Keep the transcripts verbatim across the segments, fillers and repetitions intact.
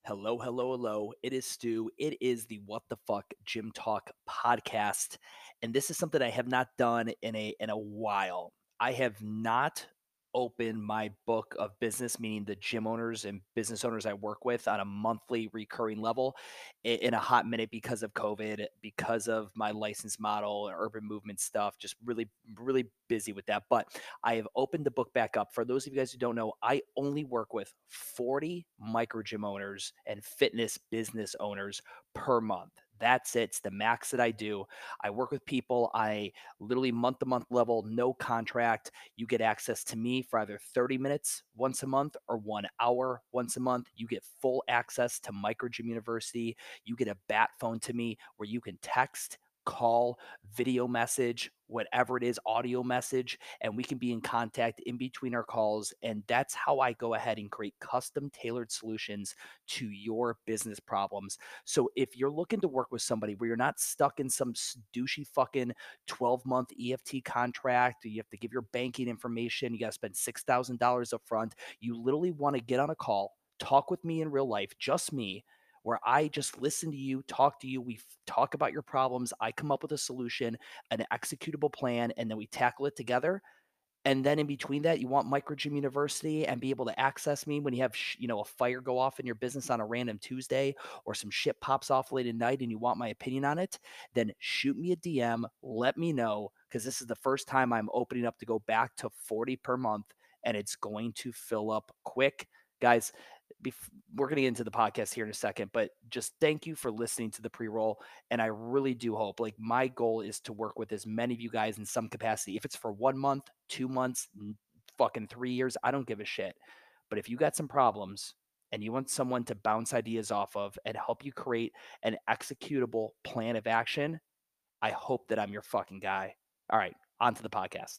Hello, hello, hello. It is Stu. It is the What the Fuck Gym Talk podcast, and this is something I have not done in a in a while. I have not opened my book of business, meaning the gym owners and business owners I work with on a monthly recurring level i- in a hot minute because of COVID, because of my license model and urban movement stuff. Just really, really busy with that. But I have opened the book back up. For those of you guys who don't know, I only work with forty micro gym owners and fitness business owners per month. That's it. It's the max that I do. I work with people. I literally month to month level, no contract. You get access to me for either thirty minutes once a month or one hour once a month. You get full access to Micro Gym University. You get a bat phone to me where you can text, call, video message, whatever it is, audio message, and we can be in contact in between our calls. And that's how I go ahead and create custom tailored solutions to your business problems. So if you're looking to work with somebody where you're not stuck in some douchey fucking twelve month E F T contract, you have to give your banking information, you got to spend six thousand dollars up front, you literally want to get on a call, talk with me in real life, just me, where I just listen to you, talk to you, we f- talk about your problems, I come up with a solution, an executable plan, and then we tackle it together. And then in between that, you want Microgym University and be able to access me when you have, sh- you know, a fire go off in your business on a random Tuesday or some shit pops off late at night and you want my opinion on it, then shoot me a D M, let me know, because this is the first time I'm opening up to go back to forty per month and it's going to fill up quick. Guys, bef- we're going to get into the podcast here in a second, but just thank you for listening to the pre-roll. And I really do hope, like, my goal is to work with as many of you guys in some capacity. If it's for one month, two months, n- fucking three years, I don't give a shit. But if you got some problems and you want someone to bounce ideas off of and help you create an executable plan of action, I hope that I'm your fucking guy. All right, on to the podcast.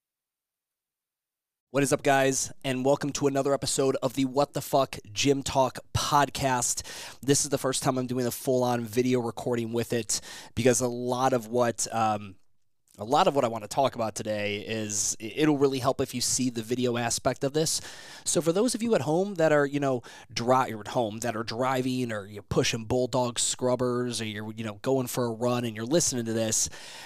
What is up, guys, and welcome to another episode of the What the Fuck Gym Talk podcast. This is the first time I'm doing a full-on video recording with it because a lot of what um, a lot of what I want to talk about today is it'll really help if you see the video aspect of this. So for those of you at home that are, you know, dri- or at home that are driving or you're pushing bulldog scrubbers or you're, you know, going for a run and you're listening to this,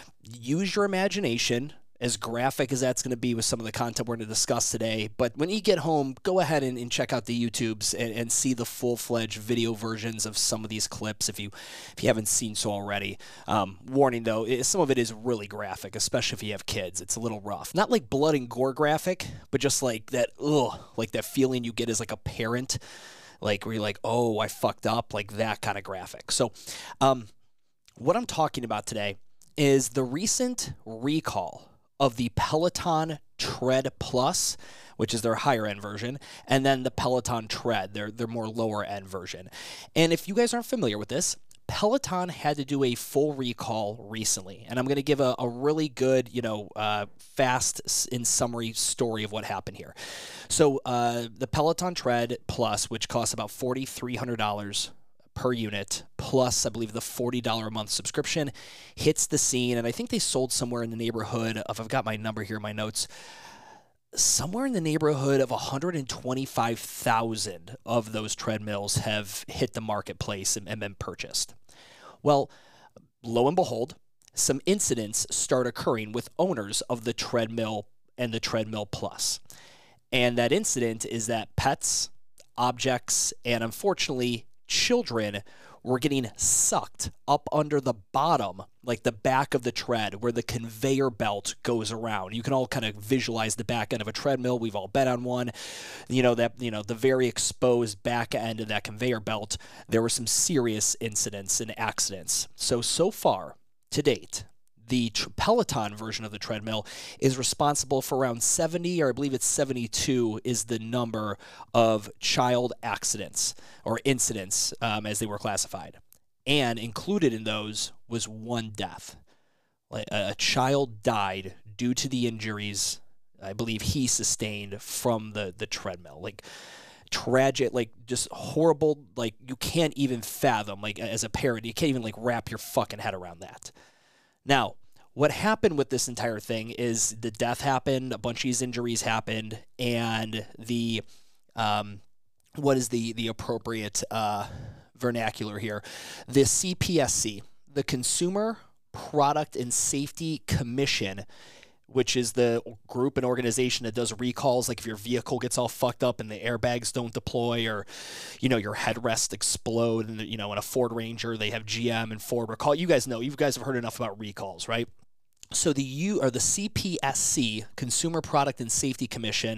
use your imagination, as graphic as that's going to be with some of the content we're going to discuss today. But when you get home, go ahead and, and check out the YouTubes and, and see the full-fledged video versions of some of these clips if you if you haven't seen so already. Um, warning, though, it, some of it is really graphic, especially if you have kids. It's a little rough. Not like blood and gore graphic, but just like that, ugh, like that feeling you get as like a parent, like where you're like, oh, I fucked up, like that kind of graphic. So um, what I'm talking about today is the recent recall of the Peloton Tread Plus, which is their higher end version, and then the Peloton Tread, their, their more lower end version. And if you guys aren't familiar with this, Peloton had to do a full recall recently, and I'm going to give a, a really good, you know, uh, fast in summary story of what happened here. So uh, the Peloton Tread Plus, which costs about four thousand three hundred dollars per unit, plus I believe the forty dollars a month subscription, hits the scene, and I think they sold somewhere in the neighborhood of, I've got my number here in my notes, somewhere in the neighborhood of one hundred twenty-five thousand of those treadmills have hit the marketplace and, and been purchased. Well, lo and behold, some incidents start occurring with owners of the treadmill and the treadmill plus. And that incident is that pets, objects, and unfortunately children were getting sucked up under the bottom, like the back of the tread where the conveyor belt goes around. You can all kind of visualize the back end of a treadmill. We've all been on one. You know, that, you know, the very exposed back end of that conveyor belt, there were some serious incidents and accidents. So, so far to date, the Peloton version of the treadmill is responsible for around seventy, or I believe it's seventy-two is the number of child accidents or incidents um, as they were classified. And included in those was one death. Like a, a child died due to the injuries I believe he sustained from the, the treadmill. Like tragic, like just horrible, like you can't even fathom, like as a parent, you can't even like wrap your fucking head around that. Now, what happened with this entire thing is the death happened, a bunch of these injuries happened, and the um, what is the the appropriate uh, vernacular here? The C P S C, the Consumer Product and Safety Commission, which is the group and organization that does recalls, like if your vehicle gets all fucked up and the airbags don't deploy, or, you know, your headrest explode, and, you know, in a Ford Ranger, they have G M and Ford recall. You guys know, you guys have heard enough about recalls, right? So the U or the C P S C, Consumer Product and Safety Commission,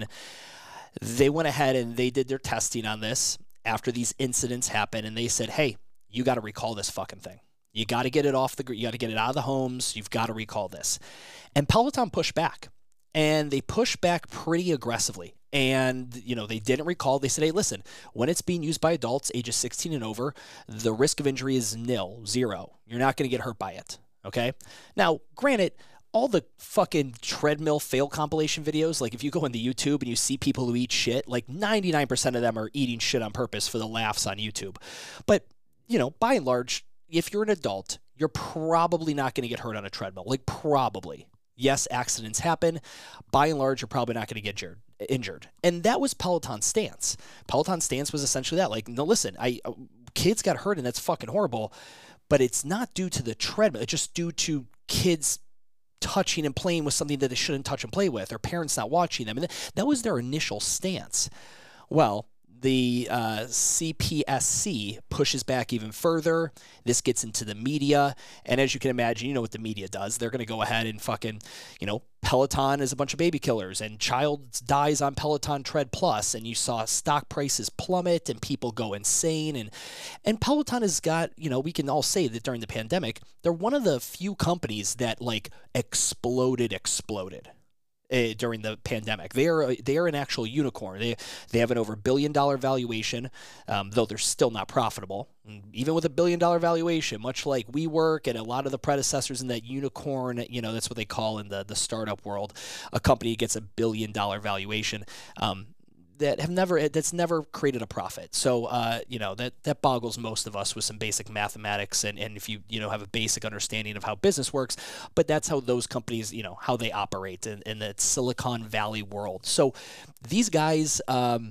they went ahead and they did their testing on this after these incidents happened, and they said, hey, you got to recall this fucking thing. You got to get it off the, you got to get it out of the homes. You've got to recall this. And Peloton pushed back, and they pushed back pretty aggressively. And, you know, they didn't recall. They said, hey, listen, when it's being used by adults ages sixteen and over, the risk of injury is nil, zero. You're not going to get hurt by it. Okay. Now, granted, all the fucking treadmill fail compilation videos, like if you go into YouTube and you see people who eat shit, like ninety-nine percent of them are eating shit on purpose for the laughs on YouTube. But, you know, by and large, if you're an adult, you're probably not going to get hurt on a treadmill. Like, probably. Yes, accidents happen. By and large, you're probably not going to get injured. And that was Peloton's stance. Peloton's stance was essentially that. Like, no, listen, I kids got hurt, and that's fucking horrible. But it's not due to the treadmill. It's just due to kids touching and playing with something that they shouldn't touch and play with, or parents not watching them. And that was their initial stance. Well, the uh, C P S C pushes back even further. This gets into the media. And as you can imagine, you know what the media does. They're going to go ahead and fucking, you know, Peloton is a bunch of baby killers, and child dies on Peloton Tread Plus, and you saw stock prices plummet and people go insane. And, and Peloton has got, you know, we can all say that during the pandemic, they're one of the few companies that like exploded, exploded. Uh, during the pandemic. They are they are an actual unicorn. They they have an over billion dollar valuation, um, though they're still not profitable. Even with a billion dollar valuation, much like WeWork and a lot of the predecessors in that unicorn, you know, that's what they call in the, the startup world, a company gets a billion dollar valuation. Um, that have never that's never created a profit. So uh, you know, that that boggles most of us with some basic mathematics, and, and if you you know have a basic understanding of how business works. But that's how those companies, you know, how they operate in, in the Silicon Valley world. So these guys, um,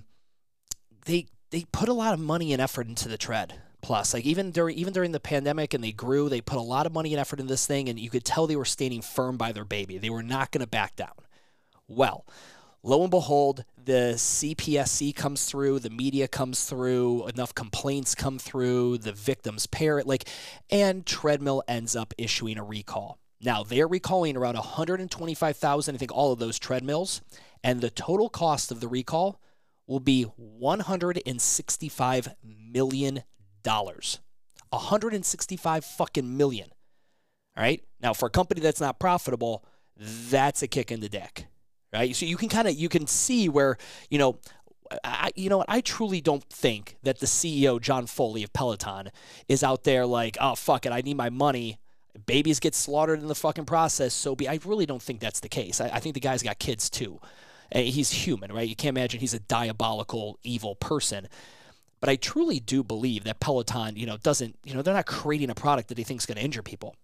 they they put a lot of money and effort into the Tread Plus. Like even during even during the pandemic, and they grew, they put a lot of money and effort in this thing, and you could tell they were standing firm by their baby. They were not going to back down. Well, lo and behold, the C P S C comes through, the media comes through, enough complaints come through, the victim's parent, like, and Treadmill ends up issuing a recall. Now, they're recalling around one hundred twenty-five thousand, I think, all of those treadmills, and the total cost of the recall will be one hundred sixty-five million dollars. one hundred sixty-five fucking million. All right? Now, for a company that's not profitable, that's a kick in the dick. Right? So you can kind of, you can see where, you know, I, you know what, I truly don't think that the C E O, John Foley of Peloton, is out there like, oh, fuck it, I need my money. Babies get slaughtered in the fucking process, so be. I really don't think that's the case. I, I think the guy's got kids too. And he's human, right? You can't imagine he's a diabolical, evil person. But I truly do believe that Peloton, you know, doesn't, you know, they're not creating a product that they think is going to injure people.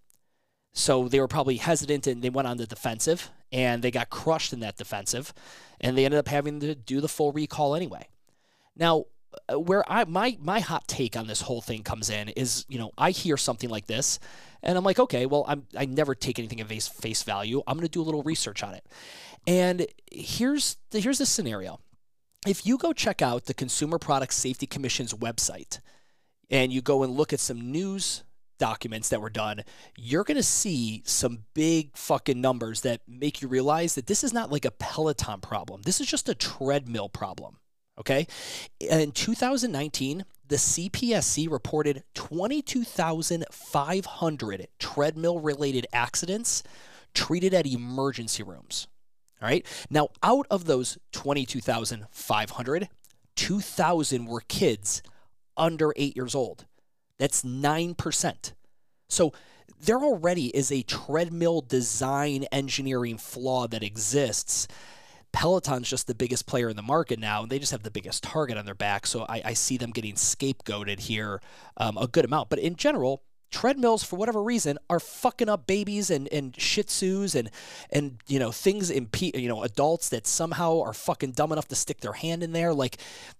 So they were probably hesitant, and they went on the defensive, and they got crushed in that defensive, and they ended up having to do the full recall anyway. Now, where I my my hot take on this whole thing comes in is, you know, I hear something like this, and I'm like, okay, well, I'm I never take anything at face face value. I'm going to do a little research on it. And here's the, here's the scenario. If you go check out the Consumer Product Safety Commission's website, and you go and look at some news documents that were done, you're going to see some big fucking numbers that make you realize that this is not like a Peloton problem. This is just a treadmill problem. Okay. In two thousand nineteen, the C P S C reported twenty-two thousand five hundred treadmill related accidents treated at emergency rooms. All right. Now, out of those twenty-two thousand five hundred, two thousand were kids under eight years old. That's nine percent. So there already is a treadmill design engineering flaw that exists. Peloton's just the biggest player in the market now, and they just have the biggest target on their back. So I, I see them getting scapegoated here um, a good amount. But in general, treadmills, for whatever reason, are fucking up babies and, and shih tzus and, and, you know, things in, you know, adults that somehow are fucking dumb enough to stick their hand in there. Like,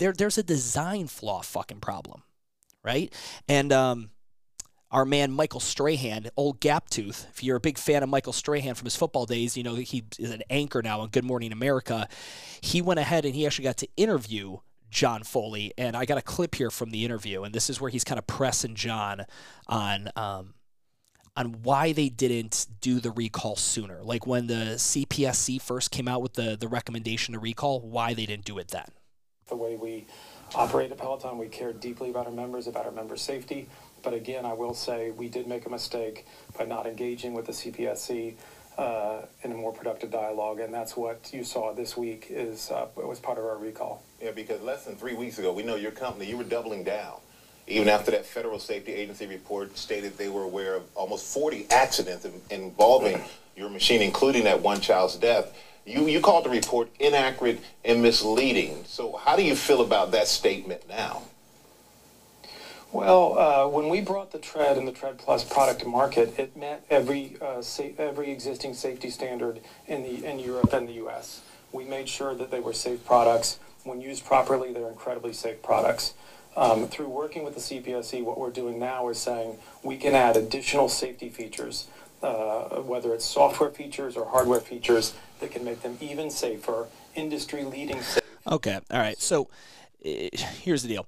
there there's a design flaw fucking problem, right? And um, our man Michael Strahan, old Gap Tooth, if you're a big fan of Michael Strahan from his football days, you know he is an anchor now on Good Morning America. He went ahead and he actually got to interview John Foley, and I got a clip here from the interview, and this is where he's kind of pressing John on um, on why they didn't do the recall sooner. Like when the C P S C first came out with the, the recommendation to recall, why they didn't do it then. The way we operate at Peloton, we care deeply about our members, about our members' safety. But again, I will say we did make a mistake by not engaging with the C P S C uh, in a more productive dialogue, and that's what you saw this week is uh, was part of our recall. Yeah, because less than three weeks ago, we know your company, you were doubling down. Even after that Federal Safety Agency report stated they were aware of almost forty accidents in, involving your machine, including that one child's death. You, you called the report inaccurate and misleading. So how do you feel about that statement now? Well, uh, when we brought the Tread and the Tread Plus product to market, it met every uh, sa- every existing safety standard in the in Europe and the U S. We made sure that they were safe products. When used properly, they're incredibly safe products. Um, through working with the C P S C, what we're doing now is saying we can add additional safety features, uh, whether it's software features or hardware features that can make them even safer, industry-leading safe. Okay, all right. So uh, here's the deal.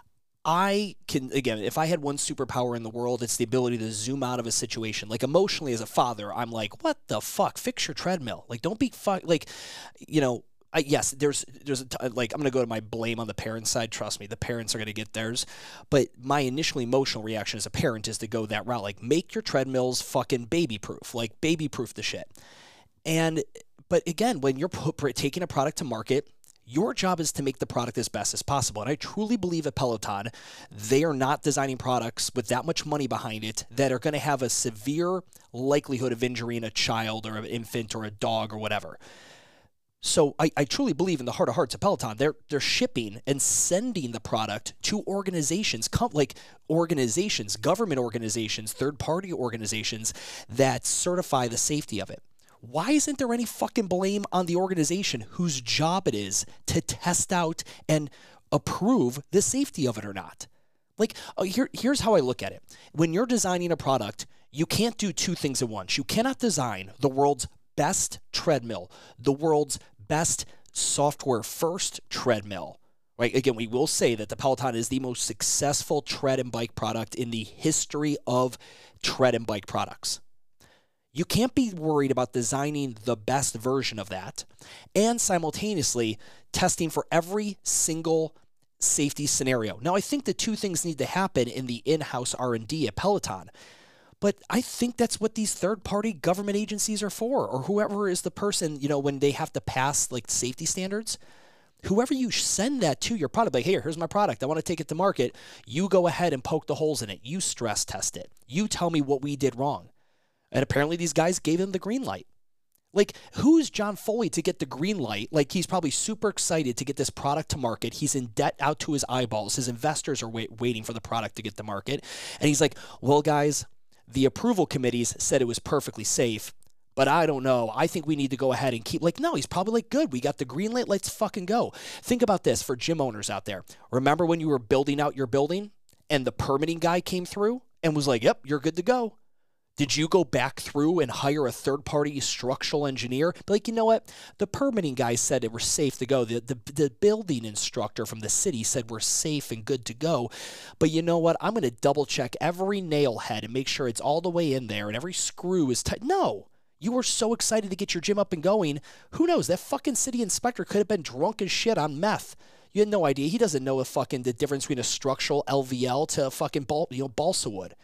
I can, again, if I had one superpower in the world, it's the ability to zoom out of a situation. Like emotionally as a father, I'm like, what the fuck? Fix your treadmill. Like, don't be fuck, like, you know, I, yes, there's, there's a t- like, I'm going to go to my blame on the parent side. Trust me, the parents are going to get theirs. But my initial emotional reaction as a parent is to go that route. Like, make your treadmills fucking baby proof. Like, baby proof the shit. And, but again, when you're put, taking a product to market, your job is to make the product as best as possible. And I truly believe at Peloton, they are not designing products with that much money behind it that are going to have a severe likelihood of injuring a child or an infant or a dog or whatever. So I, I truly believe in the heart of hearts of Peloton, they're they're shipping and sending the product to organizations, com- like organizations, government organizations, third-party organizations that certify the safety of it. Why isn't there any fucking blame on the organization whose job it is to test out and approve the safety of it or not? Like, uh, here, here's how I look at it. When you're designing a product, you can't do two things at once. You cannot design the world's best treadmill, the world's best software-first treadmill, right? Again, we will say that the Peloton is the most successful tread and bike product in the history of tread and bike products. You can't be worried about designing the best version of that and simultaneously testing for every single safety scenario. Now, I think the two things need to happen in the in-house R and D at Peloton. But I think that's what these third-party government agencies are for, or whoever is the person, you know, when they have to pass, like, safety standards. Whoever you send that to your product, like, here, here's my product. I want to take it to market. You go ahead and poke the holes in it. You stress test it. You tell me what we did wrong. And apparently these guys gave him the green light. Like, who's John Foley to get the green light? Like, he's probably super excited to get this product to market. He's in debt out to his eyeballs. His investors are wait, waiting for the product to get to market. And he's like, well, guys, the approval committees said it was perfectly safe, but I don't know. I think we need to go ahead and keep, like, no, he's probably like, good. We got the green light. Let's fucking go. Think about this for gym owners out there. Remember when you were building out your building and the permitting guy came through and was like, yep, you're good to go? Did you go back through and hire a third-party structural engineer? Be like, you know what? The permitting guy said it was safe to go. The, the, the building instructor from the city said we're safe and good to go. But you know what? I'm going to double-check every nail head and make sure it's all the way in there and every screw is tight. No. You were so excited to get your gym up and going. Who knows? That fucking city inspector could have been drunk as shit on meth. You had no idea. He doesn't know the fucking the difference between a structural L V L to a fucking bal- you know, balsa wood.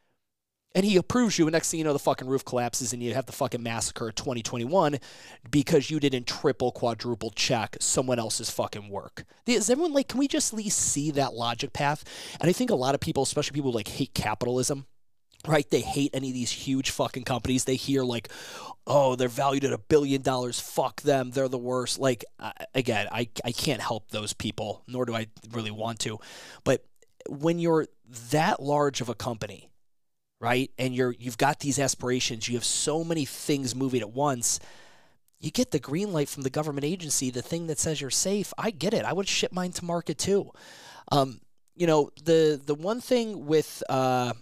And he approves you, and next thing you know, the fucking roof collapses, and you have the fucking massacre of twenty twenty-one because you didn't triple, quadruple check someone else's fucking work. Is everyone like, can we just at least see that logic path? And I think a lot of people, especially people who like hate capitalism, right? They hate any of these huge fucking companies. They hear like, oh, they're valued at a billion dollars. Fuck them. They're the worst. Like, uh, again, I, I can't help those people, nor do I really want to. But when you're that large of a company, right, and you're you've got these aspirations, you have so many things moving at once, you get the green light from the government agency, the thing that says you're safe. I get it. I would ship mine to market too. Um, you know, the the one thing with uh,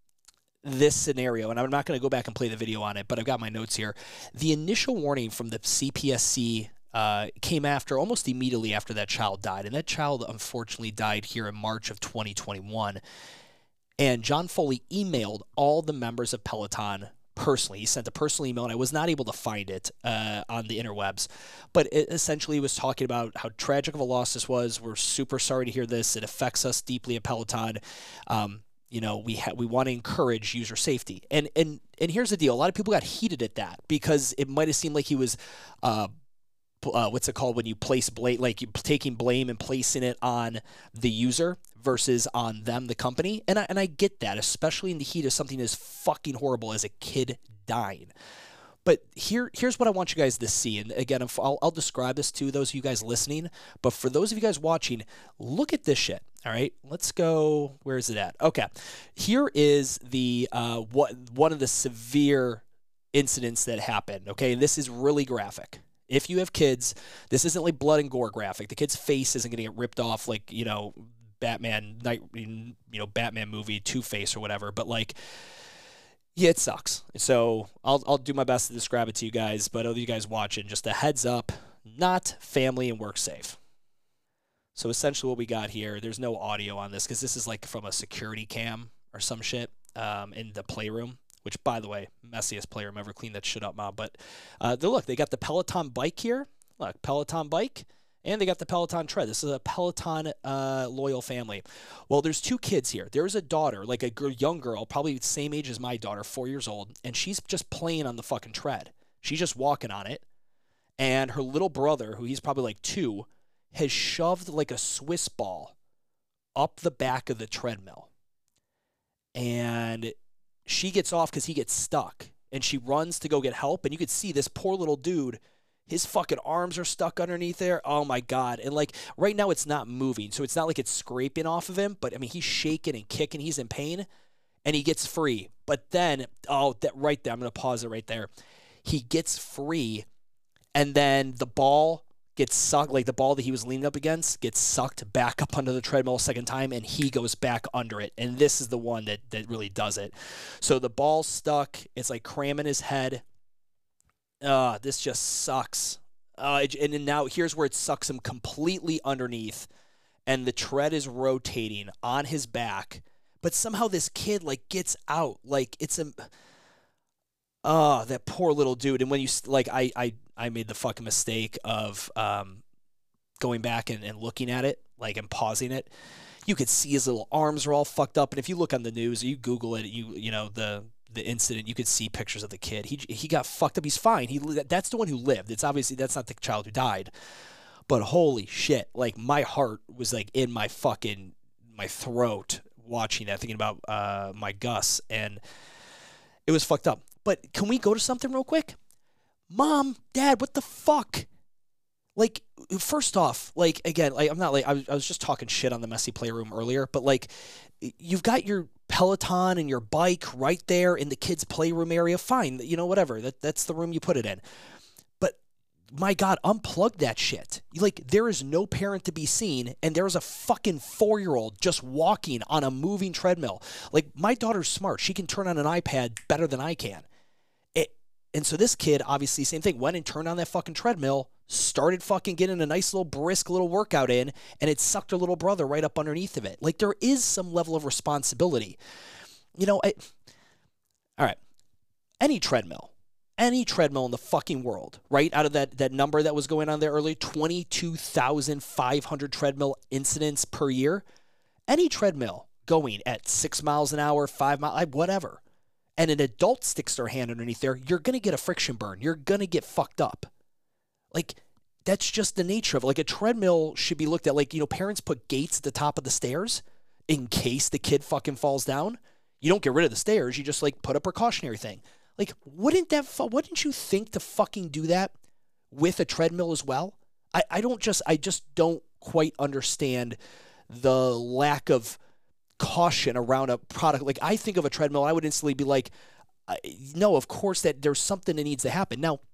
this scenario, and I'm not going to go back and play the video on it, but I've got my notes here. The initial warning from the C P S C uh, came after, almost immediately after that child died. And that child, unfortunately, died here in March of twenty twenty-one. And John Foley emailed all the members of Peloton personally. He sent a personal email, and I was not able to find it uh, on the interwebs. But it essentially was talking about how tragic of a loss this was. We're super sorry to hear this. It affects us deeply at Peloton. Um, you know, we ha- we want to encourage user safety. And and and here's the deal. A lot of people got heated at that because it might have seemed like he was uh, Uh, what's it called when you place blame, like you taking blame and placing it on the user versus on them, the company. And I, and I get that, especially in the heat of something as fucking horrible as a kid dying. But here, here's what I want you guys to see. And again, I'll, I'll describe this to those of you guys listening. But for those of you guys watching, look at this shit. All right, let's go. Where is it at? Okay, here is the uh, what one of the severe incidents that happened. Okay, and this is really graphic. If you have kids, this isn't like blood and gore graphic. The kid's face isn't going to get ripped off like, you know, Batman, night, you know, Batman movie, Two-Face or whatever. But like, yeah, it sucks. So I'll I'll do my best to describe it to you guys. But all you guys watching, just a heads up, not family and work safe. So essentially what we got here, there's no audio on this because this is like from a security cam or some shit um, in the playroom. Which, by the way, messiest playroom ever. Clean that shit up, Mob. But uh, look, they got the Peloton bike here. Look, Peloton bike. And they got the Peloton tread. This is a Peloton uh, loyal family. Well, there's two kids here. There's a daughter, like a girl, young girl, probably the same age as my daughter, four years old. And she's just playing on the fucking tread. She's just walking on it. And her little brother, who he's probably like two, has shoved like a Swiss ball up the back of the treadmill. And she gets off because he gets stuck, and she runs to go get help, and you could see this poor little dude, his fucking arms are stuck underneath there. Oh, my God. And, like, right now it's not moving, so it's not like it's scraping off of him, but, I mean, he's shaking and kicking. He's in pain, and he gets free. But then, oh, that right there, I'm going to pause it right there. He gets free, and then the ball gets sucked, like the ball that he was leaning up against gets sucked back up under the treadmill a second time, and he goes back under it. And this is the one that, that really does it. So the ball's stuck. It's like cramming his head. Uh, this just sucks. Uh, and then now here's where it sucks him completely underneath, and the tread is rotating on his back. But somehow this kid, like, gets out. Like, it's a... Oh, that poor little dude. And when you, like, I, I, I made the fucking mistake of um, going back and, and looking at it, like, and pausing it. You could see his little arms are all fucked up. And if you look on the news, you Google it, you you know, the the incident, you could see pictures of the kid. He he got fucked up. He's fine. He That's the one who lived. It's obviously, that's not the child who died. But holy shit, like, my heart was, like, in my fucking, my throat watching that, thinking about uh, my Gus. And it was fucked up. But can we go to something real quick? Mom, Dad, what the fuck? Like, first off, like, again, like, I'm not like, I was, I was just talking shit on the messy playroom earlier, but like, you've got your Peloton and your bike right there in the kids' playroom area. Fine, you know, whatever. That that's the room you put it in. But my God, unplug that shit. Like, there is no parent to be seen, and there's a fucking four-year-old just walking on a moving treadmill. Like, my daughter's smart. She can turn on an iPad better than I can. And so this kid, obviously, same thing, went and turned on that fucking treadmill, started fucking getting a nice little brisk little workout in, and it sucked her little brother right up underneath of it. Like, there is some level of responsibility. You know, I, all right, any treadmill, any treadmill in the fucking world, right, out of that, that number that was going on there earlier, twenty-two thousand five hundred treadmill incidents per year, any treadmill going at six miles an hour, five miles, whatever, and an adult sticks their hand underneath there, you're going to get a friction burn. You're going to get fucked up. Like, that's just the nature of it. Like, a treadmill should be looked at like, you know, parents put gates at the top of the stairs in case the kid fucking falls down. You don't get rid of the stairs. You just, like, put a precautionary thing. Like, wouldn't that, wouldn't you think to fucking do that with a treadmill as well? I, I don't just, I just don't quite understand the lack of caution around a product. Like, I think of a treadmill, I would instantly be like, no, of course that there's something that needs to happen. Now,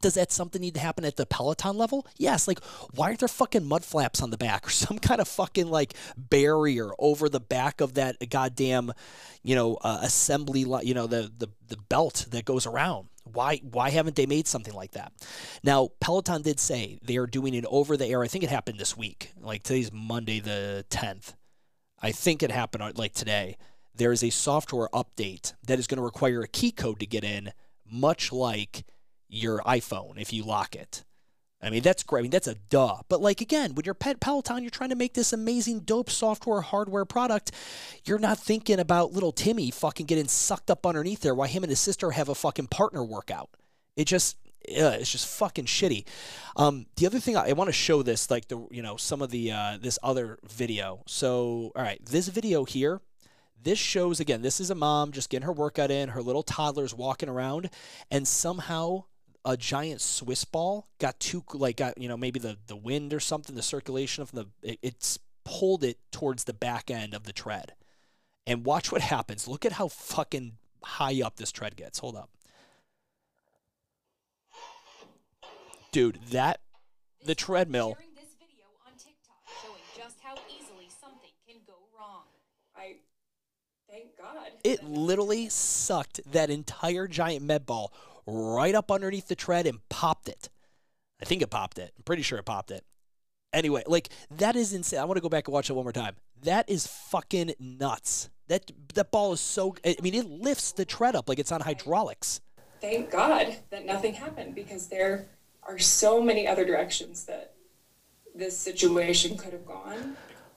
Does that something need to happen at the Peloton level? Yes. Like, why aren't there fucking mud flaps on the back or some kind of fucking like barrier over the back of that goddamn, you know, uh, assembly, you know, the, the, the belt that goes around? Why, why haven't they made something like that? Now, Peloton did say they are doing it over the air. I think it happened this week. Like today's Monday, the tenth. I think it happened like today. There is a software update that is going to require a key code to get in, much like your iPhone if you lock it. I mean, that's great. I mean, that's a duh. But like, again, when you're Pet Peloton, you're trying to make this amazing, dope software, hardware product. You're not thinking about little Timmy fucking getting sucked up underneath there while him and his sister have a fucking partner workout. It just, uh, it's just fucking shitty. Um, the other thing, I, I want to show this, like the, you know, some of the, uh, this other video. So, all right, this video here, this shows, again, this is a mom just getting her workout in, her little toddler's walking around, and somehow a giant Swiss ball got too, like, got, you know, maybe the, the wind or something, the circulation of the, it, it's pulled it towards the back end of the tread. And watch what happens. Look at how fucking high up this tread gets. Hold up. Dude, that, the treadmill. Sharing this video on TikTok showing just how easily something can go wrong. I, thank God. It literally sucked that entire giant med ball right up underneath the tread and popped it. I think it popped it. I'm pretty sure it popped it. Anyway, like, that is insane. I want to go back and watch it one more time. That is fucking nuts. That that ball is so, I mean, it lifts the tread up like it's on hydraulics. Thank God that nothing happened, because there are so many other directions that this situation could have gone.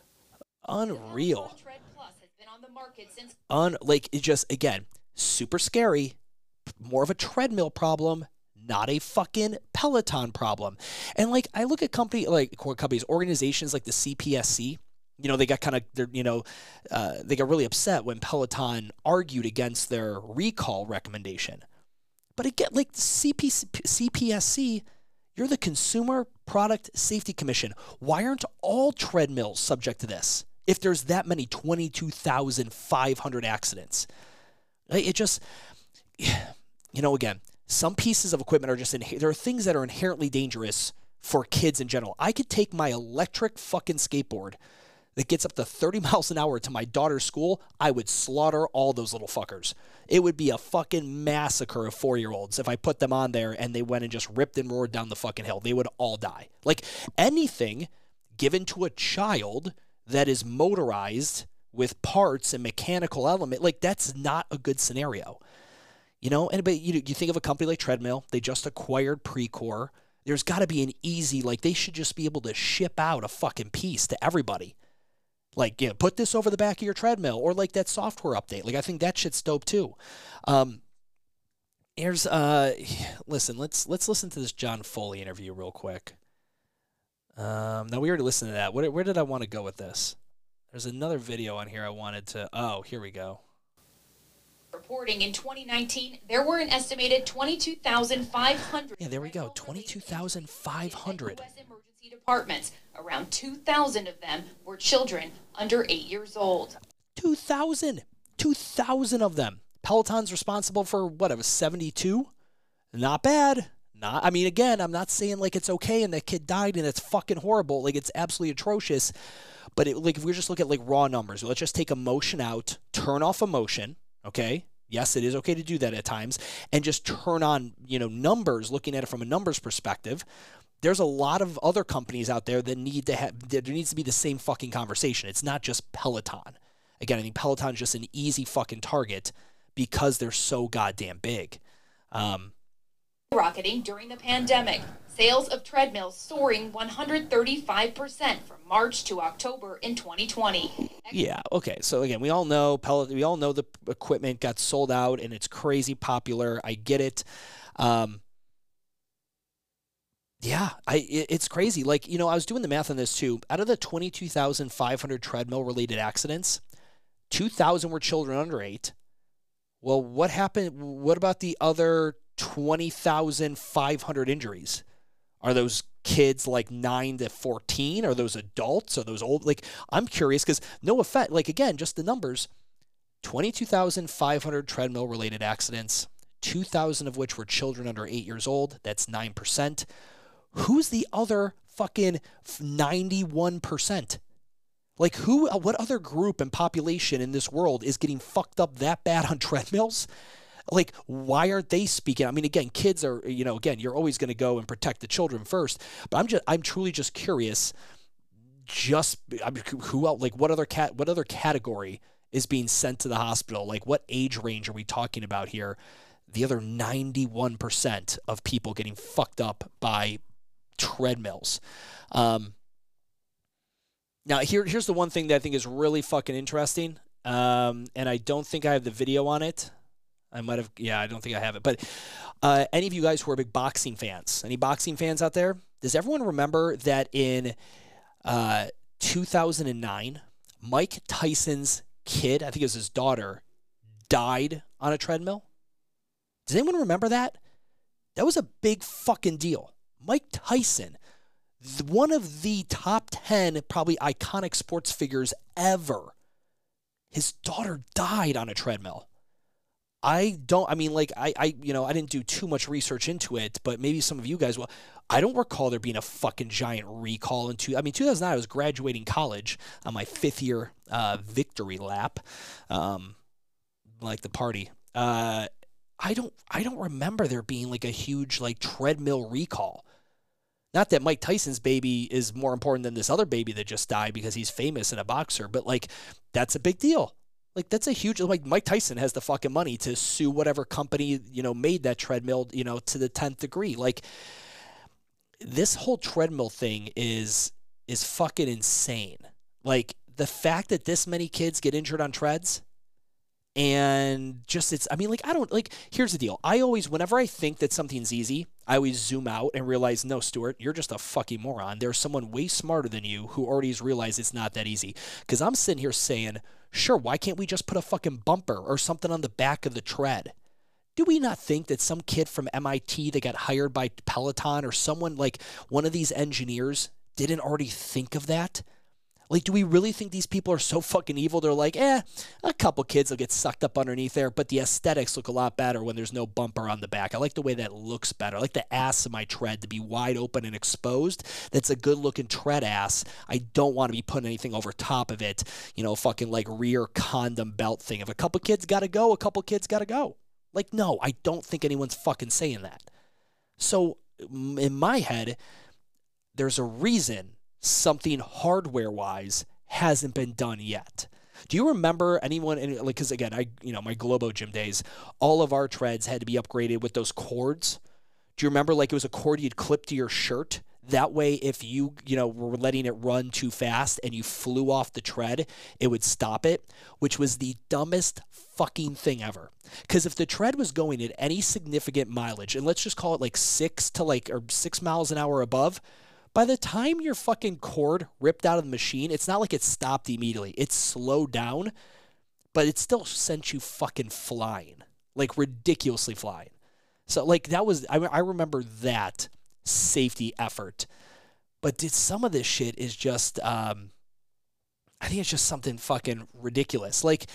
Unreal. The Tread Plus has been on the market since Un, like, it just, again, super scary. More of a treadmill problem, not a fucking Peloton problem. And like, I look at company, like companies, organizations like the C P S C, you know, they got kind of, they're, you know, uh, they got really upset when Peloton argued against their recall recommendation. But again, like C P S C, you're the Consumer Product Safety Commission. Why aren't all treadmills subject to this if there's that many twenty-two thousand five hundred accidents? It just, you know, again, some pieces of equipment are just, in, there are things that are inherently dangerous for kids in general. I could take my electric fucking skateboard that gets up to thirty miles an hour to my daughter's school. I would slaughter all those little fuckers. It would be a fucking massacre of four-year-olds if I put them on there and they went and just ripped and roared down the fucking hill. They would all die. Like, anything given to a child that is motorized with parts and mechanical element, like, that's not a good scenario. You know, and but you you think of a company like Treadmill, they just acquired Precor. There's got to be an easy, like, they should just be able to ship out a fucking piece to everybody. Like, yeah, put this over the back of your treadmill, or like that software update. Like, I think that shit's dope too. Um, here's uh, listen, let's let's listen to this John Foley interview real quick. Um, now we already listened to that. Where where did I want to go with this? There's another video on here I wanted to. Oh, here we go. reporting in twenty nineteen, there were an estimated twenty-two thousand five hundred. Yeah, there we go, twenty-two thousand five hundred. U S emergency departments. Around two thousand of them were children under eight years old. two thousand. two thousand of them. Peloton's responsible for, what, it was seventy-two? Not bad. Not, I mean, again, I'm not saying like it's okay and that kid died and it's fucking horrible. Like, it's absolutely atrocious. But it, like, if we just look at like raw numbers, let's just take emotion out, turn off emotion, okay? Yes, it is okay to do that at times, and just turn on, you know, numbers, looking at it from a numbers perspective. There's a lot of other companies out there that need to have, there needs to be the same fucking conversation. It's not just Peloton. Again, I think Peloton's just an easy fucking target because they're so goddamn big. Um, Rocketing during the pandemic. Sales of treadmills soaring one hundred thirty-five percent from March to October in twenty twenty. Yeah, okay. So again, we all know Peloton, we all know the equipment got sold out and it's crazy popular. I get it. Um, yeah, I it, it's crazy. Like, you know, I was doing the math on this too. Out of the twenty-two thousand five hundred treadmill related accidents, two thousand were children under eight. Well, what happened? What about the other twenty thousand five hundred injuries? Are those kids like nine to fourteen? Are those adults? Are those old? Like, I'm curious because no effect. Like, again, just the numbers: twenty-two thousand five hundred treadmill related accidents, two thousand of which were children under eight years old. That's nine percent. Who's the other fucking ninety-one percent? Like, who, what other group and population in this world is getting fucked up that bad on treadmills? Like, why aren't they speaking? I mean, again, kids are, you know, again, you're always going to go and protect the children first. But I'm just, I'm truly just curious. Just, I mean, who else? Like, what other cat, what other category is being sent to the hospital? Like, what age range are we talking about here? The other ninety-one percent of people getting fucked up by treadmills. Um, now, here, here's the one thing that I think is really fucking interesting. Um, and I don't think I have the video on it. I might have, yeah, I don't think I have it. But uh, any of you guys who are big boxing fans, any boxing fans out there? Does everyone remember that in uh, two thousand nine, Mike Tyson's kid, I think it was his daughter, died on a treadmill? Does anyone remember that? That was a big fucking deal. Mike Tyson, one of the top ten probably iconic sports figures ever, his daughter died on a treadmill. I don't, I mean, like, I, I, you know, I didn't do too much research into it, but maybe some of you guys will. I don't recall there being a fucking giant recall into, I mean, two thousand nine, I was graduating college on my fifth year uh, victory lap, um, like the party. Uh, I don't, I don't remember there being like a huge, like, treadmill recall. Not that Mike Tyson's baby is more important than this other baby that just died because he's famous and a boxer, but, like, that's a big deal. Like, that's a huge, like, Mike Tyson has the fucking money to sue whatever company, you know, made that treadmill, you know, to the tenth degree. Like, this whole treadmill thing is, is fucking insane. Like, the fact that this many kids get injured on treads and just, it's, I mean, like, I don't, like, here's the deal. I always, whenever I think that something's easy, I always zoom out and realize, no, Stuart, you're just a fucking moron. There's someone way smarter than you who already has realized it's not that easy. Because I'm sitting here saying, sure, why can't we just put a fucking bumper or something on the back of the tread? Do we not think that some kid from M I T that got hired by Peloton or someone like one of these engineers didn't already think of that? Like, do we really think these people are so fucking evil? They're like, eh, a couple kids will get sucked up underneath there, but the aesthetics look a lot better when there's no bumper on the back. I like the way that looks better. I like the ass of my tread to be wide open and exposed. That's a good-looking tread ass. I don't want to be putting anything over top of it, you know, fucking like rear condom belt thing. If a couple kids got to go, a couple kids got to go. Like, no, I don't think anyone's fucking saying that. So, in my head, there's a reason something hardware-wise hasn't been done yet. Do you remember anyone, like, because again, I, you know, my Globo Gym days, all of our treads had to be upgraded with those cords. Do you remember, like, it was a cord you'd clip to your shirt? That way, if you, you know, were letting it run too fast and you flew off the tread, it would stop it, which was the dumbest fucking thing ever. Because if the tread was going at any significant mileage, and let's just call it like six to like, or six miles an hour above, by the time your fucking cord ripped out of the machine, it's not like it stopped immediately. It slowed down, but it still sent you fucking flying, like ridiculously flying. So like that was, I, I remember that safety effort. But did some of this shit is just, um, I think it's just something fucking ridiculous. Like,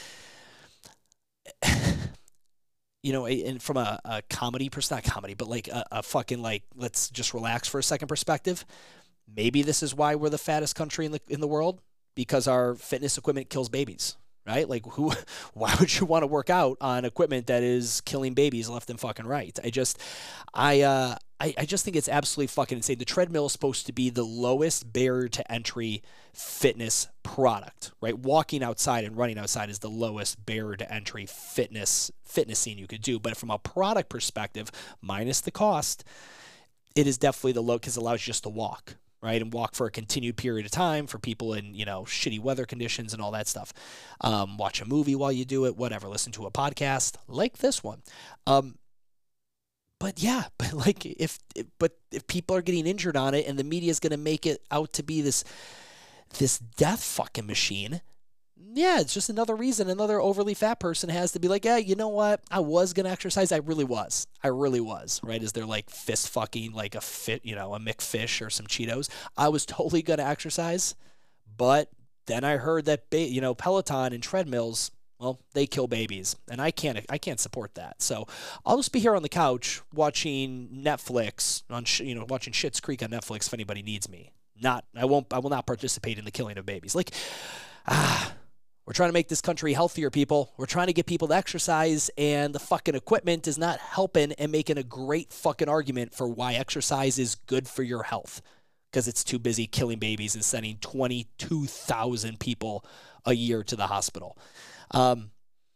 you know, and from a, a comedy perspective, not comedy, but like a, a fucking like, let's just relax for a second perspective. Maybe this is why we're the fattest country in the in the world, because our fitness equipment kills babies, right? Like, who? Why would you want to work out on equipment that is killing babies left and fucking right? I just, I, uh, I, I just think it's absolutely fucking insane. The treadmill is supposed to be the lowest barrier to entry fitness product, right? Walking outside and running outside is the lowest barrier to entry fitness fitness scene you could do. But from a product perspective, minus the cost, it is definitely the low because it allows you just to walk, right? And walk for a continued period of time for people in, you know, shitty weather conditions and all that stuff. Um, watch a movie while you do it, whatever. Listen to a podcast like this one. Um, But yeah, but like if, but if people are getting injured on it and the media is going to make it out to be this, this death fucking machine, yeah, it's just another reason another overly fat person has to be like, yeah, you know what? I was going to exercise. I really was. I really was, right? Is there like fist fucking like a fit, you know, a McFish or some Cheetos? I was totally going to exercise, but then I heard that, ba- you know, Peloton and treadmills, well, they kill babies, and I can't I can't support that. So I'll just be here on the couch watching Netflix on you know watching Schitt's Creek on Netflix if anybody needs me. Not I won't I will not participate in the killing of babies. Like ah, we're trying to make this country healthier, people. We're trying to get people to exercise, and the fucking equipment is not helping and making a great fucking argument for why exercise is good for your health. Because it's too busy killing babies and sending twenty-two thousand people a year to the hospital. Um,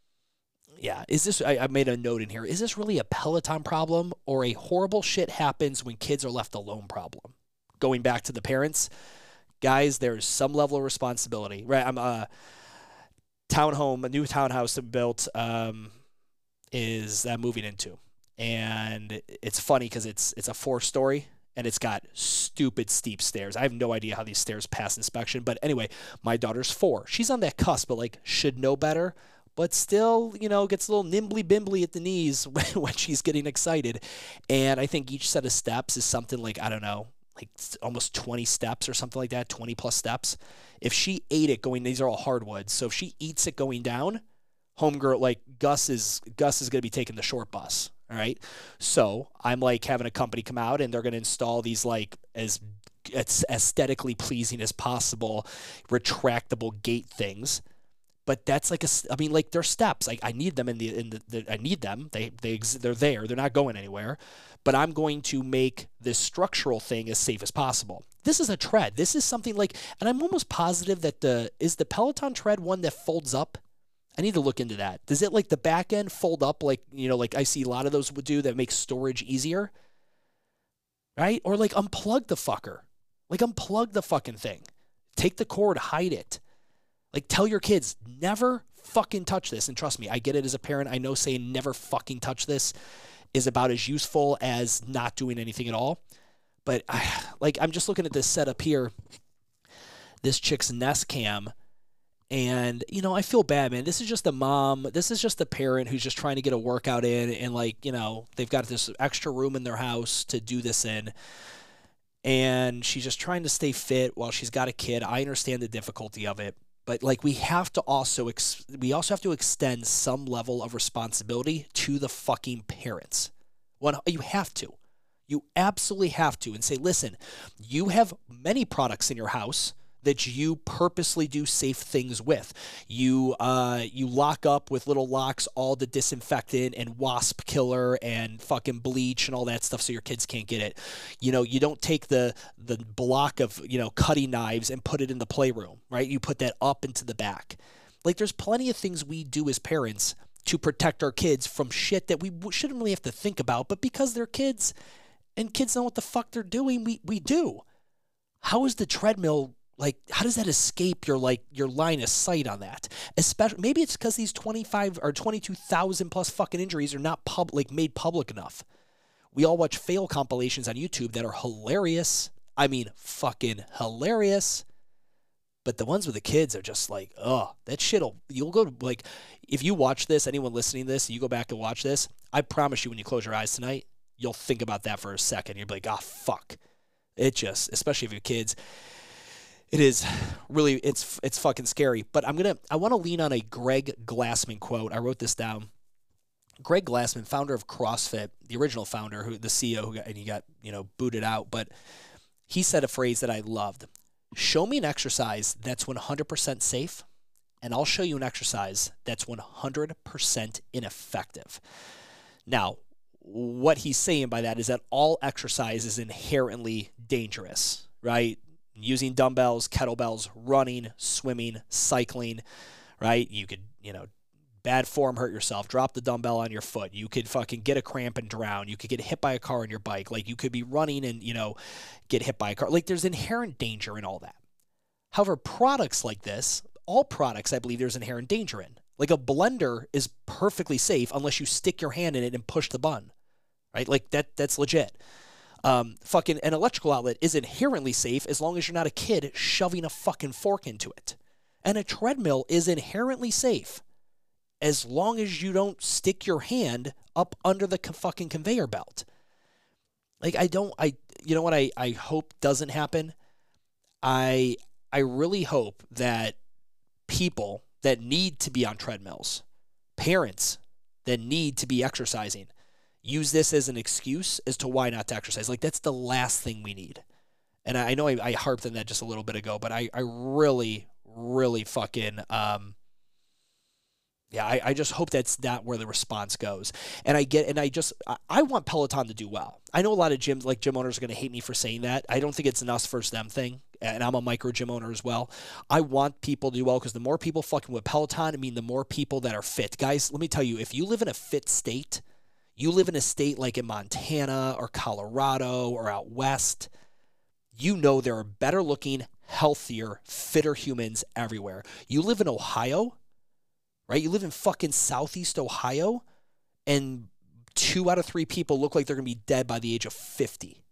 yeah, is this, I, I made a note in here, is this really a Peloton problem or a horrible shit happens when kids are left alone problem? Going back to the parents, guys, there's some level of responsibility, right? I'm a townhome, a new townhouse that built um, is that I'm moving into. And it's funny because it's it's a four-story, and it's got stupid steep stairs. I have no idea how these stairs pass inspection. But anyway, my daughter's four. She's on that cusp, but like should know better. But still, you know, gets a little nimbly-bimbly at the knees when, when she's getting excited. And I think each set of steps is something like, I don't know, like almost twenty steps or something like that, twenty plus steps. If she ate it going, these are all hardwoods. So if she eats it going down, homegirl, like Gus is, Gus is going to be taking the short bus. All right. So I'm like having a company come out, and they're going to install these like as, as aesthetically pleasing as possible retractable gate things. But that's like a, I mean, like they're steps. Like I need them in the, in the, the I need them. They, they, they're there. They're not going anywhere. But I'm going to make this structural thing as safe as possible. This is a tread. This is something like, and I'm almost positive that the, is the Peloton tread one that folds up? I need to look into that. Does it like the back end fold up like, you know, like I see a lot of those would do that makes storage easier? Right? Or like unplug the fucker. Like unplug the fucking thing. Take the cord, hide it. Like tell your kids, never fucking touch this. And trust me, I get it as a parent. I know saying never fucking touch this is about as useful as not doing anything at all. But I, like I'm just looking at this setup here. This chick's Nest Cam. And, you know, I feel bad, man. This is just a mom. This is just a parent who's just trying to get a workout in. And, like, you know, they've got this extra room in their house to do this in. And she's just trying to stay fit while she's got a kid. I understand the difficulty of it. But, like, we have to also, ex- we also have to extend some level of responsibility to the fucking parents. One, you have to. You absolutely have to. And say, listen, you have many products in your house that you purposely do safe things with. You uh, you lock up with little locks all the disinfectant and wasp killer and fucking bleach and all that stuff so your kids can't get it. You know, you don't take the the block of, you know, cutting knives and put it in the playroom, right? You put that up into the back. Like there's plenty of things we do as parents to protect our kids from shit that we shouldn't really have to think about, but because they're kids and kids know what the fuck they're doing, we we do. How is the treadmill, like, how does that escape your, like, your line of sight on that? Especially, maybe it's because these twenty-five or twenty-two thousand plus fucking injuries are not pub, like, made public enough. We all watch fail compilations on YouTube that are hilarious. I mean, fucking hilarious. But the ones with the kids are just like, oh, that shit'll, you'll go, to, like, if you watch this, anyone listening to this, you go back and watch this, I promise you when you close your eyes tonight, you'll think about that for a second. You'll be like, oh, fuck. It just, especially if you have kids, it is really, it's it's fucking scary. But I'm going to, I want to lean on a Greg Glassman quote. I wrote this down. Greg Glassman, founder of CrossFit, the original founder, who the C E O, who got, and he got, you know, booted out. But he said a phrase that I loved. Show me an exercise that's one hundred percent safe, and I'll show you an exercise that's one hundred percent ineffective. Now, what he's saying by that is that all exercise is inherently dangerous, right? Using dumbbells, kettlebells, running, swimming, cycling, right? You could, you know, bad form, hurt yourself, drop the dumbbell on your foot. You could fucking get a cramp and drown. You could get hit by a car on your bike. Like you could be running and, you know, get hit by a car. Like there's inherent danger in all that. However, products like this, all products, I believe there's inherent danger in. Like a blender is perfectly safe unless you stick your hand in it and push the button, right? Like that, that's legit. Um, fucking an electrical outlet is inherently safe as long as you're not a kid shoving a fucking fork into it. And a treadmill is inherently safe as long as you don't stick your hand up under the fucking conveyor belt. Like I don't, I, you know what I, I hope doesn't happen? I, I really hope that people that need to be on treadmills, parents that need to be exercising, use this as an excuse as to why not to exercise. Like, that's the last thing we need. And I know I, I harped on that just a little bit ago, but I, I really, really fucking, um, yeah, I, I just hope that's not where the response goes. And I get, and I just, I, I want Peloton to do well. I know a lot of gyms, like gym owners, are going to hate me for saying that. I don't think it's an us versus them thing. And I'm a micro gym owner as well. I want people to do well because the more people fucking with Peloton, I mean, the more people that are fit. Guys, let me tell you, if you live in a fit state, you live in a state like in Montana or Colorado or out west, you know there are better looking, healthier, fitter humans everywhere. You live in Ohio, right? You live in fucking Southeast Ohio, and two out of three people look like they're going to be dead by the age of fifty.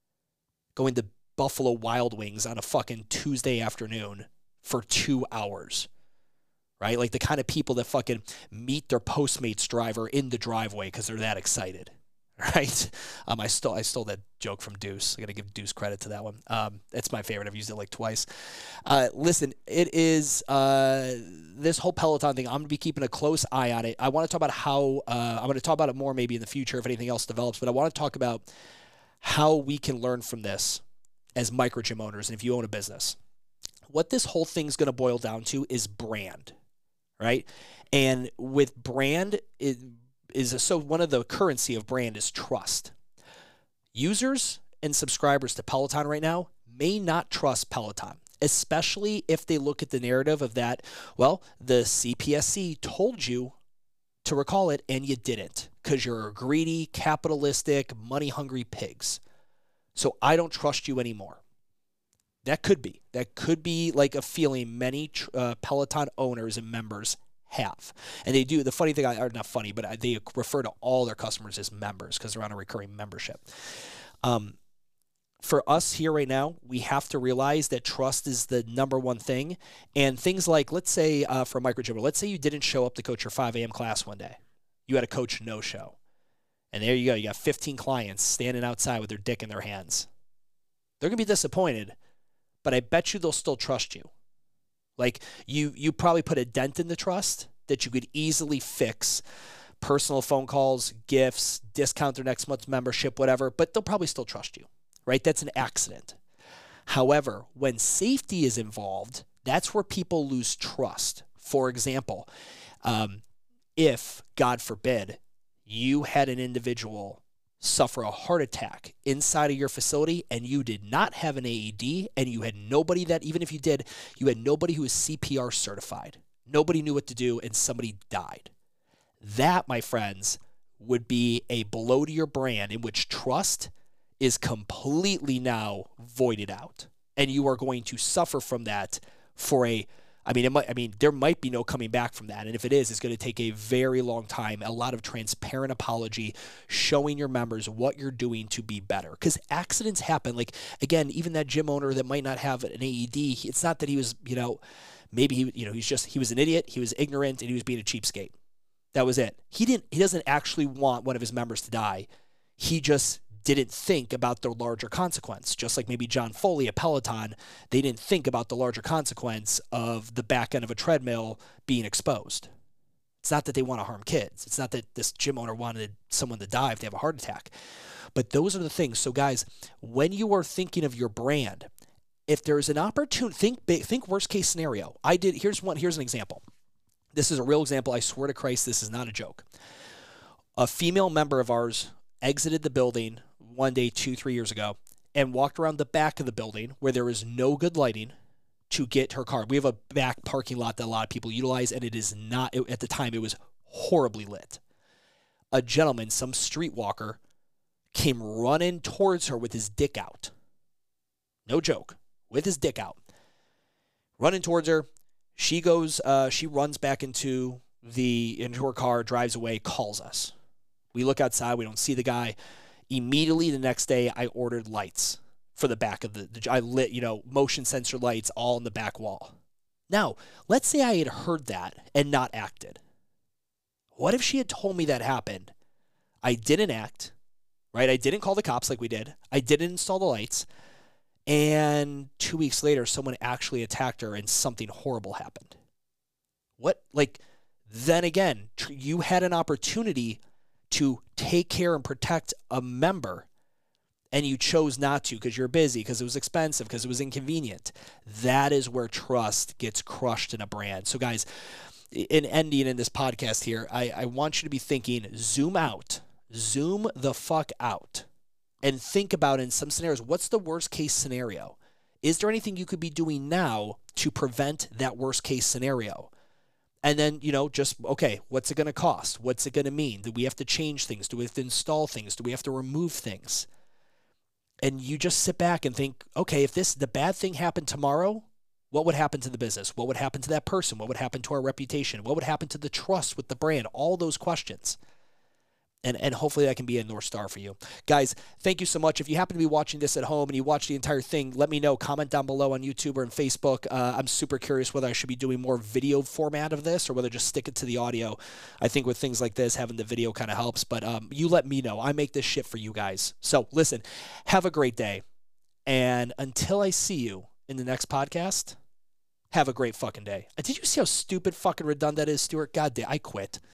Going to Buffalo Wild Wings on a fucking Tuesday afternoon for two hours, right? Like the kind of people that fucking meet their Postmates driver in the driveway because they're that excited, right? Um, I stole I stole that joke from Deuce. I got to give Deuce credit to that one. Um, it's my favorite. I've used it like twice. Uh, listen, it is uh, this whole Peloton thing. I'm going to be keeping a close eye on it. I want to talk about how uh, I'm going to talk about it more maybe in the future if anything else develops. But I want to talk about how we can learn from this as micro gym owners, and if you own a business. What this whole thing's going to boil down to is brand, right? And with brand, it is a, so one of the currency of brand is trust. Users and subscribers to Peloton right now may not trust Peloton, especially if they look at the narrative of that, well, the C P S C told you to recall it and you didn't because you're greedy, capitalistic, money-hungry pigs. So I don't trust you anymore. That could be. That could be like a feeling many uh, Peloton owners and members have. And they do. The funny thing, or not funny, but they refer to all their customers as members because they're on a recurring membership. Um, for us here right now, we have to realize that trust is the number one thing. And things like, let's say uh, for a micro gym, let's say you didn't show up to coach your five a.m. class one day. You had a coach no-show. And there you go. You got fifteen clients standing outside with their dick in their hands. They're going to be disappointed, but I bet you they'll still trust you. Like, you you probably put a dent in the trust that you could easily fix. Personal phone calls, gifts, discount their next month's membership, whatever, but they'll probably still trust you, right? That's an accident. However, when safety is involved, that's where people lose trust. For example, um, if, God forbid, you had an individual suffer a heart attack inside of your facility and you did not have an A E D and you had nobody that, even if you did, you had nobody who was C P R certified. Nobody knew what to do and somebody died. That, my friends, would be a blow to your brand in which trust is completely now voided out. And you are going to suffer from that for a I mean, it might, I mean, there might be no coming back from that. And if it is, it's going to take a very long time, a lot of transparent apology, showing your members what you're doing to be better. Because accidents happen. Like, again, even that gym owner that might not have an A E D, it's not that he was, you know, maybe he, you know, he's just, he was an idiot, he was ignorant, and he was being a cheapskate. That was it. He didn't, he doesn't actually want one of his members to die. He just didn't think about the larger consequence. Just like maybe John Foley at Peloton, they didn't think about the larger consequence of the back end of a treadmill being exposed. It's not that they want to harm kids. It's not that this gym owner wanted someone to die if they have a heart attack. But those are the things. So guys, when you are thinking of your brand, if there's an opportunity, think big, think worst case scenario. I did, here's one, here's an example. This is a real example. I swear to Christ, this is not a joke. A female member of ours exited the building one day, two, three years ago, and walked around the back of the building where there is no good lighting to get her car. We have a back parking lot that a lot of people utilize, and it is not, at the time, it was horribly lit. A gentleman, some streetwalker, came running towards her with his dick out. No joke. With his dick out. Running towards her. She goes, uh, she runs back into the, into her car, drives away, calls us. We look outside, we don't see the guy. Immediately the next day, I ordered lights for the back of the, the, I lit, you know, motion sensor lights all in the back wall. Now, let's say I had heard that and not acted. What if she had told me that happened? I didn't act, right? I didn't call the cops like we did. I didn't install the lights. And two weeks later, someone actually attacked her and something horrible happened. What, like, then again, tr- you had an opportunity to take care and protect a member, and you chose not to because you're busy, because it was expensive, because it was inconvenient. That is where trust gets crushed in a brand. So guys, in ending in this podcast here, I, I want you to be thinking, zoom out, zoom the fuck out, and think about in some scenarios, what's the worst case scenario? Is there anything you could be doing now to prevent that worst case scenario? And then, you know, just, okay, what's it going to cost? What's it going to mean? Do we have to change things? Do we have to install things? Do we have to remove things? And you just sit back and think, okay, if this, the bad thing happened tomorrow, what would happen to the business? What would happen to that person? What would happen to our reputation? What would happen to the trust with the brand? All those questions. And and hopefully that can be a North Star for you. Guys, thank you so much. If you happen to be watching this at home and you watch the entire thing, let me know. Comment down below on YouTube or on Facebook. Uh, I'm super curious whether I should be doing more video format of this or whether just stick it to the audio. I think with things like this, having the video kind of helps. But um, you let me know. I make this shit for you guys. So listen, have a great day. And until I see you in the next podcast, have a great fucking day. Did you see how stupid fucking redundant that is, Stuart? God damn, I quit.